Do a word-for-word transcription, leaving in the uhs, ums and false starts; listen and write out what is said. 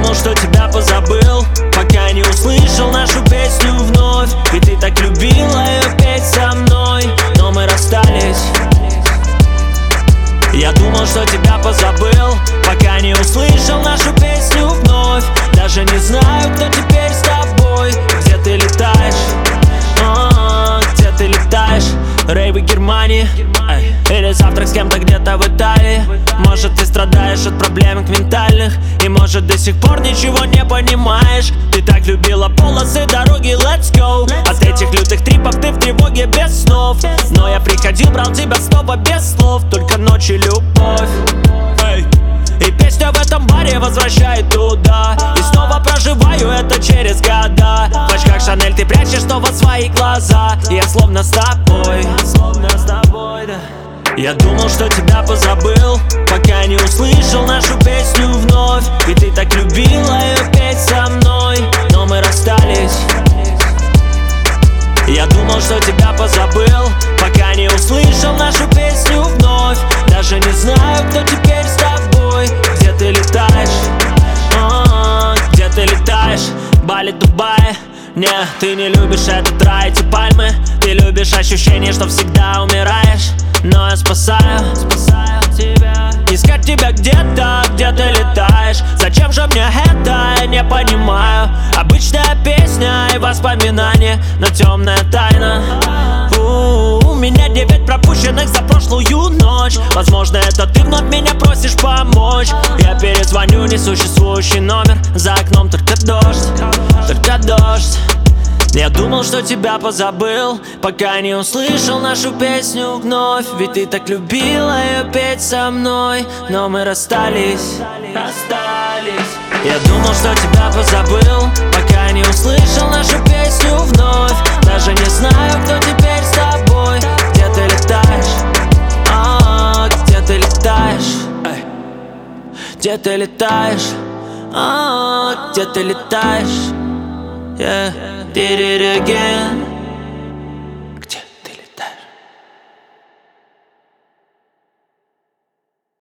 думал, что тебя позабыл, пока не услышал нашу песню вновь. Ведь ты так любила ее петь со мной, но мы расстались. Я думал, что тебя позабыл, пока не услышал нашу песню вновь. Даже не знаю, кто теперь с тобой. Где ты летаешь? А-а-а, где ты летаешь? Рейвы Германии, эй. Или завтрак с кем-то где-то в Италии. Может, ты страдаешь от проблем ментальных, и может, до сих пор ничего не понимаешь. Ты так любила полосы дороги, let's go. От этих лютых трипов ты в тревоге без снов. Но я приходил, брал тебя снова без слов. Только ночь и любовь, эй. И песня в этом баре возвращает туда. И снова проживаю это через года. В очках Шанель ты прячешь снова свои глаза. И я словно с тобой, словно с тобой, да. Я думал, что тебя позабыл, пока не услышал нашу песню вновь. Ведь ты так любила ее петь со мной, но мы расстались. Я думал, что тебя позабыл, пока не услышал нашу песню вновь. Даже не знаю, кто теперь с тобой. Где ты летаешь? А-а-а, где ты летаешь? Бали, Дубай. Не, ты не любишь этот рай, эти пальмы. Ты любишь ощущение, что всегда умираешь. Но я спасаю, спасаю тебя. Искать тебя где-то, где ты летаешь. Зачем же мне это, я не понимаю. Обычная песня и воспоминания, но темная тайна. У-у-у, у меня девять пропущенных за прошлую ночь. Возможно, это ты вновь меня просишь помочь. Я перезвоню несуществующий номер. За окном только дождь, только дождь. Я думал, что тебя позабыл, пока не услышал нашу песню вновь. Ведь ты так любила ее петь со мной, но мы расстались, расстались. Я думал, что тебя позабыл, пока не услышал нашу песню вновь. Даже не знаю, кто теперь с тобой. Где ты летаешь? А-а-а, где ты летаешь? Эй. Где ты летаешь? А-а-а, где ты летаешь? Yeah, did it again.